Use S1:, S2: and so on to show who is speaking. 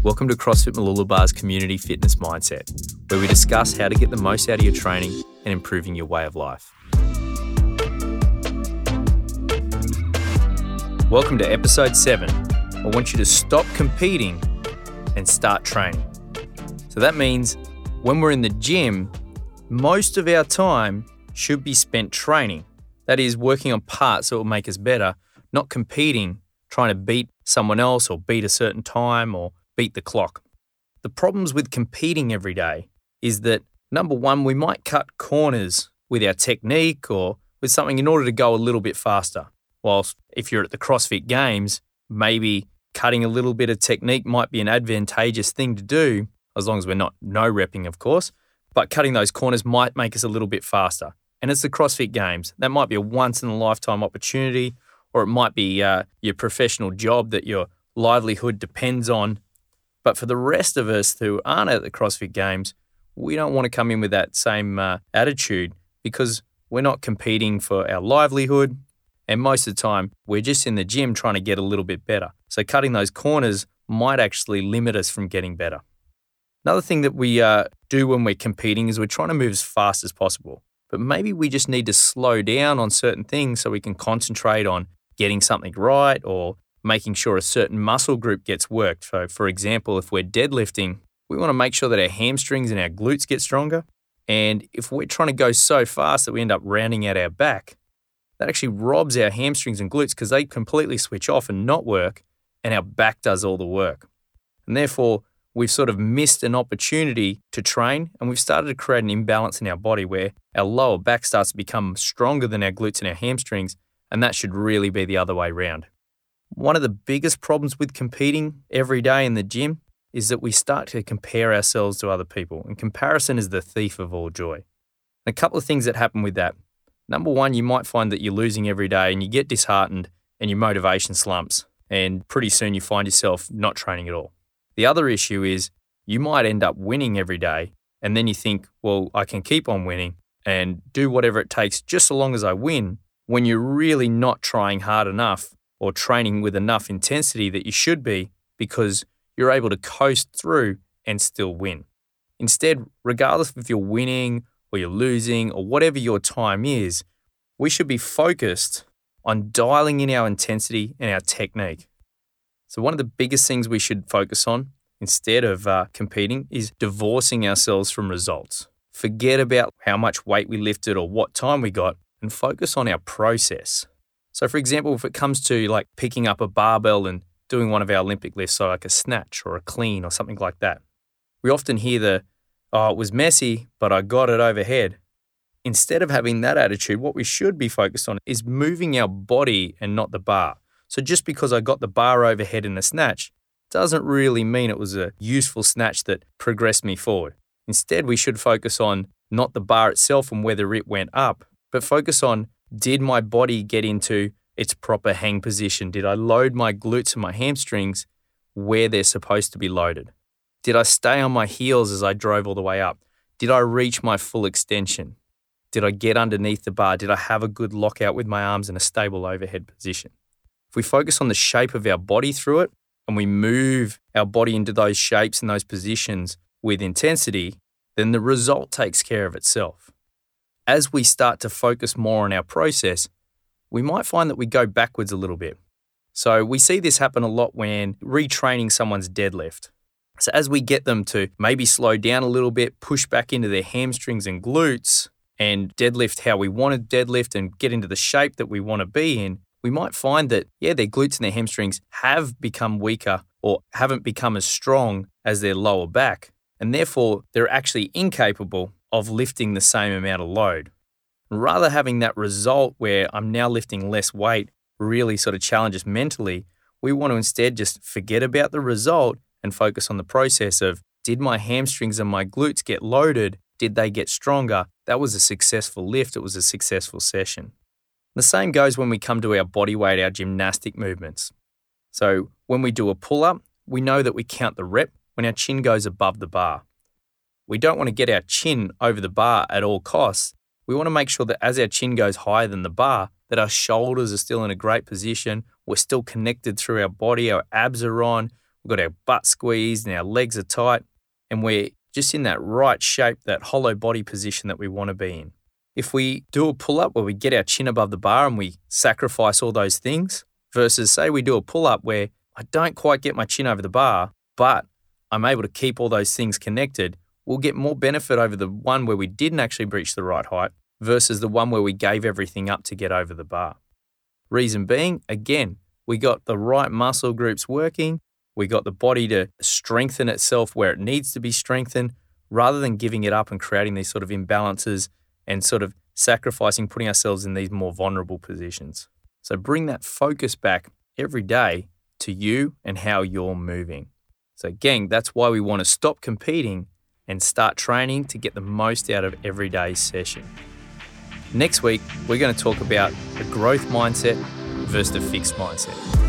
S1: Welcome to CrossFit Mooloolabah's Community Fitness Mindset, where we discuss how to get the most out of your training and improving your way of life. Welcome to episode 7. I want you to stop competing and start training. So that means when we're in the gym, most of our time should be spent training. That is, working on parts that will make us better, not competing, trying to beat someone else or beat a certain time or beat the clock. The problems with competing every day is that, number one, we might cut corners with our technique or with something in order to go a little bit faster. Whilst if you're at the CrossFit Games, maybe cutting a little bit of technique might be an advantageous thing to do, as long as we're not no-repping, of course, but cutting those corners might make us a little bit faster. And it's the CrossFit Games. That might be a once-in-a-lifetime opportunity, or it might be your professional job that your livelihood depends on. But for the rest of us who aren't at the CrossFit Games, we don't want to come in with that same attitude because we're not competing for our livelihood. And most of the time, we're just in the gym trying to get a little bit better. So cutting those corners might actually limit us from getting better. Another thing that we do when we're competing is we're trying to move as fast as possible. But maybe we just need to slow down on certain things so we can concentrate on getting something right or making sure a certain muscle group gets worked. So, for example, if we're deadlifting, we want to make sure that our hamstrings and our glutes get stronger. And if we're trying to go so fast that we end up rounding out our back, that actually robs our hamstrings and glutes because they completely switch off and not work, and our back does all the work. And therefore, we've sort of missed an opportunity to train, and we've started to create an imbalance in our body where our lower back starts to become stronger than our glutes and our hamstrings, and that should really be the other way around. One of the biggest problems with competing every day in the gym is that we start to compare ourselves to other people, and comparison is the thief of all joy. And a couple of things that happen with that. Number one, you might find that you're losing every day and you get disheartened and your motivation slumps, and pretty soon you find yourself not training at all. The other issue is you might end up winning every day, and then you think, well, I can keep on winning and do whatever it takes just so long as I win, when you're really not trying hard enough or training with enough intensity that you should be, because you're able to coast through and still win. Instead, regardless if you're winning or you're losing or whatever your time is, we should be focused on dialing in our intensity and our technique. So one of the biggest things we should focus on instead of competing is divorcing ourselves from results. Forget about how much weight we lifted or what time we got and focus on our process. So for example, if it comes to like picking up a barbell and doing one of our Olympic lifts, so like a snatch or a clean or something like that, we often hear it was messy, but I got it overhead. Instead of having that attitude, what we should be focused on is moving our body and not the bar. So just because I got the bar overhead in the snatch doesn't really mean it was a useful snatch that progressed me forward. Instead, we should focus on not the bar itself and whether it went up, but focus on, did my body get into its proper hang position? Did I load my glutes and my hamstrings where they're supposed to be loaded? Did I stay on my heels as I drove all the way up? Did I reach my full extension? Did I get underneath the bar? Did I have a good lockout with my arms in a stable overhead position? If we focus on the shape of our body through it and we move our body into those shapes and those positions with intensity, then the result takes care of itself. As we start to focus more on our process, we might find that we go backwards a little bit. So we see this happen a lot when retraining someone's deadlift. So as we get them to maybe slow down a little bit, push back into their hamstrings and glutes and deadlift how we want to deadlift and get into the shape that we want to be in, we might find that, their glutes and their hamstrings have become weaker or haven't become as strong as their lower back. And therefore, they're actually incapable of lifting the same amount of load. Rather having that result where I'm now lifting less weight really sort of challenge us mentally, we want to instead just forget about the result and focus on the process of, did my hamstrings and my glutes get loaded? Did they get stronger? That was a successful lift. It was a successful session. The same goes when we come to our body weight, our gymnastic movements. So when we do a pull-up, we know that we count the rep when our chin goes above the bar. We don't want to get our chin over the bar at all costs. We want to make sure that as our chin goes higher than the bar, that our shoulders are still in a great position. We're still connected through our body. Our abs are on. we've got our butt squeezed and our legs are tight, and we're just in that right shape, that hollow body position that we want to be in. If we do a pull-up where we get our chin above the bar and we sacrifice all those things, versus say we do a pull-up where I don't quite get my chin over the bar, but I'm able to keep all those things connected, we'll get more benefit over the one where we didn't actually reach the right height versus the one where we gave everything up to get over the bar. Reason being, again, we got the right muscle groups working, we got the body to strengthen itself where it needs to be strengthened, rather than giving it up and creating these sort of imbalances and sort of sacrificing, putting ourselves in these more vulnerable positions. So bring that focus back every day to you and how you're moving. So gang, that's why we want to stop competing and start training to get the most out of every day's session. Next week, we're going to talk about the growth mindset versus the fixed mindset.